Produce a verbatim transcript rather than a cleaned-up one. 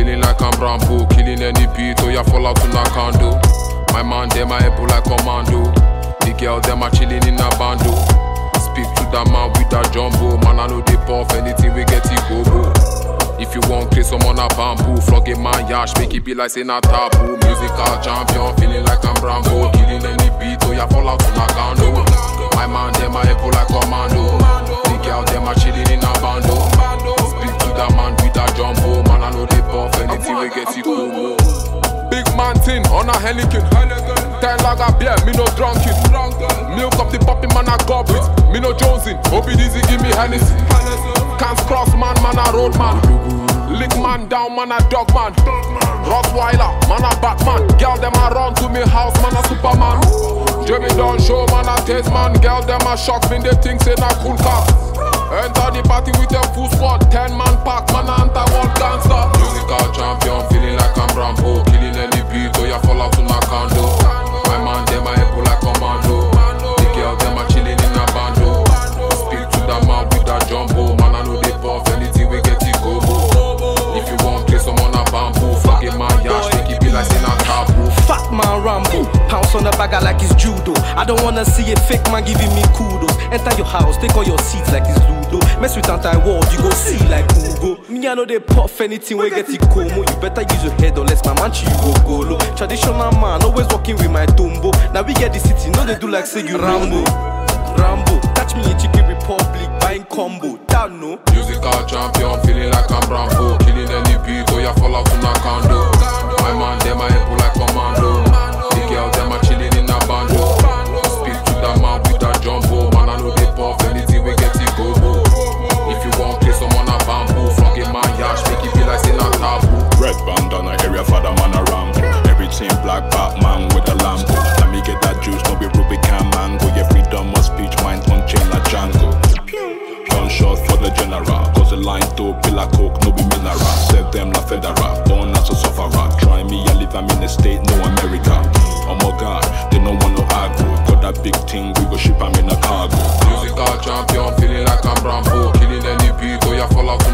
feeling like I'm Rambo. Killing any beat, oh yeah, fall out to Nakando. My man, them a able like commando. The girl, them a chilling in a bando. Speak to the man with a jumbo. Man, I know they puff, anything we get it go go. If you want play some on a bamboo, flog a man yash, make it be like saying a taboo. Musical champion, feeling like I'm Rambo. Killing any beat, oh yeah, fall out to Nakando. My man, them a able like commando. The girl, them a chilling in a bando. Speak to the man with a jumbo. Man, I know they puff, anything we get it go go. Big man thing on a Heineken. Ten lager beer, me no drunkin. Milk up the poppy, man I goblet. Me no jonesing, Obi Dizzy give me Hennessy. Can't cross man, man a road man. Lick man down, man a dog man. Rottweiler, man a Batman. Girl them a run to me house, man a Superman. Jimmy don't show, man a taste man. Girl them a shock me, they think say na cool car. Enter the party with a full squad. Ten man pack, man a anti-world gangster. Musical champion, feeling like I'm Rambo. Killing any beat, oh yeah, fall out to Nakando. My man, them a able like commando. The girl, them a chilling in a bando. Speak to the man with a jumbo. Man, I know they puff, anything we get it go go. If you want play some on a bamboo, fuck it man, yash, make it be like saying a taboo. Fat man Rambo, pounce on the bagger like it's judo. I don't wanna see a fake man giving me kudos. Enter your house, take all your seats like it's Ludo. Mess with anti-world, you go see like Ugo. Me I know they puff anything we get it como. You better use your head unless my man you go go low. Traditional man, always walking with my tumbo. Now we get the city, no they do like say you Rambo. Rambo, catch me in Chicken Republic, buying combo. That no. Musical champion, feeling like I'm Rambo. Killing any beat, oh yeah, fall out to Nakando. My man, them a able like commando. The girl, them a chilling in a bando. Speak to the man with a jumbo. Man, I know they puff, anything we get it go go. If you want play some on a bamboo, flog a man yash, make it be like saying a taboo. Red bandana area for the man a Rambo. Everything black Batman with a Lambo. Let me get that juice, no be Rubicon mango. Yeah, freedom of speech, mind on chain like Django. Gunshot for the general, cause the line to pillar coke, no be mineral. Serve them la federal, born as a sufferer. Try me, I live, I'm in the state, no America. Oh my god, they don't want no aggro. Got that big thing, we go ship, I'm in a cargo. Musical champion, feeling like I'm Rambo. Killing any beat, oh yeah, fall out to